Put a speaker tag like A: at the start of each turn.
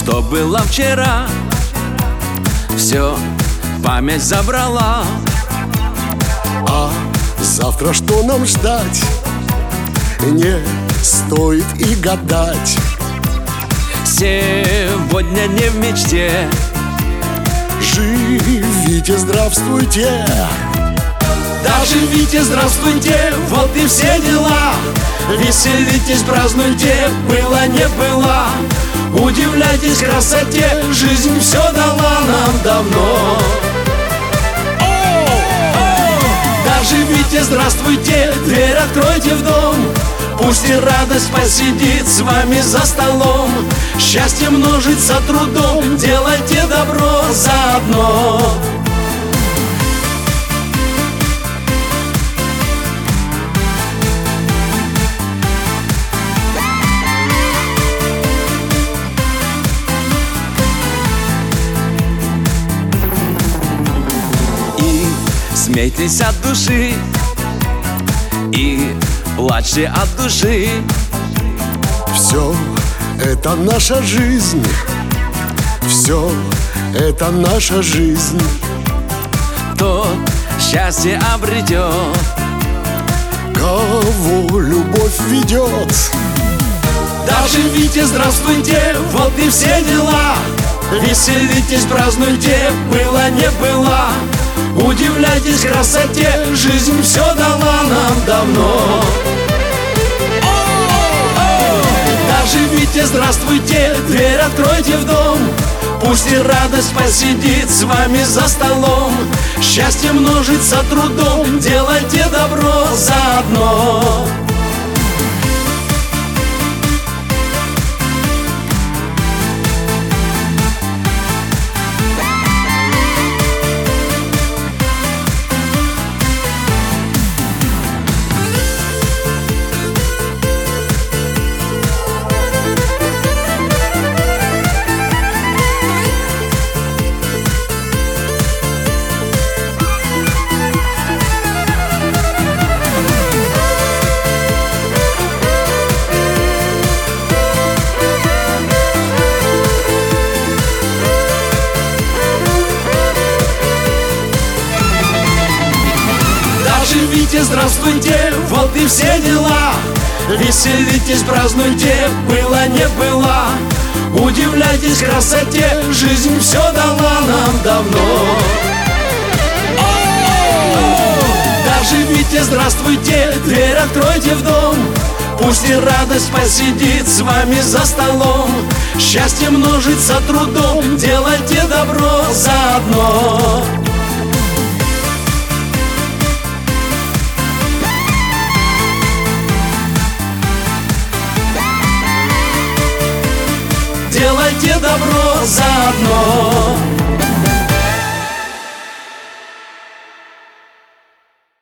A: что было вчера, все память забрала.
B: А завтра что нам ждать? Не стоит и гадать.
A: Сегодня не в мечте.
B: Живите, здравствуйте.
A: Да, живите, здравствуйте, вот и все дела. Веселитесь, празднуйте, было не было. Удивляйтесь красоте, жизнь все дала нам давно. Да, живите, здравствуйте, дверь откройте в дом. Пусть и радость посидит с вами за столом. Счастье множится трудом, делайте добро заодно. И смейтесь от души, и плачьте от души.
B: Все это наша жизнь, все это наша жизнь.
A: Кто счастье обретет,
B: кого любовь ведет.
A: да, живите, здравствуйте, вот и все дела. Веселитесь, празднуйте, было не было. Удивляйтесь красоте, жизнь все дала нам давно. Да, живите, здравствуйте, дверь откройте в дом. Пусть и радость посидит с вами за столом. Счастье множится трудом, делайте добро заодно. Живите, здравствуйте, вот и все дела. Веселитесь, празднуйте, было не было. Удивляйтесь красоте, жизнь все дала нам давно. Да, живите, здравствуйте, дверь откройте в дом. Пусть и радость посидит с вами за столом. Счастье множится трудом, делайте добро заодно. Делайте добро заодно.